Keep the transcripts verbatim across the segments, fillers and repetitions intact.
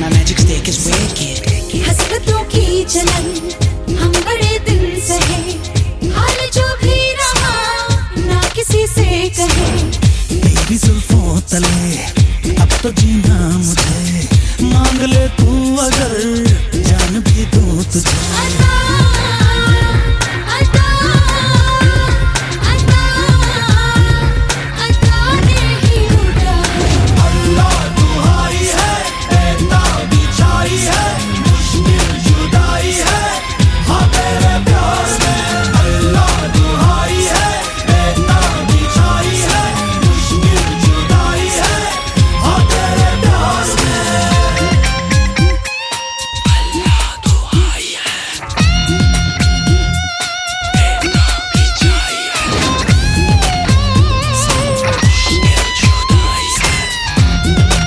My magic stick is wicked. हसरतों की जलन हम बड़े दिन सहे, हाल जो भी रहा ना किसी से कहे। तेरी जुल्फों तले अब तो जीना मुझे, मांग ले तू अगर जान भी दूं तुझे। अता, अता, अता, अता नहीं उड़ा। अल्लाह दुहाई है, बेता बिछाई है, मुश्किल जुदाई है, हाँ तेरे प्यार में। अल्लाह दुहाई है, बेता बिछाई है, मुश्किल जुदाई है, हाँ तेरे प्यार में। अल्लाह दुहाई है, बेता बिछाई है, मुश्किल जुदाई है।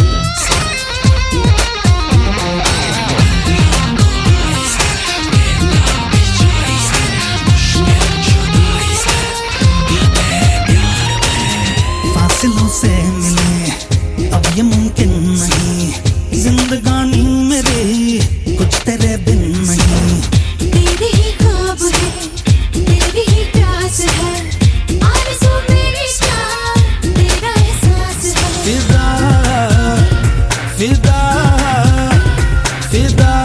फासिलों से मिले अब ये मुमकिन नहीं, जिंदगानी मेरी कुछ तेरे बिन नहीं। तेरे ही ख्वाब है, तेरी ही प्यास है, आरज़ू मेरी क्या तेरा एहसास है। फिदा फिदा फिदा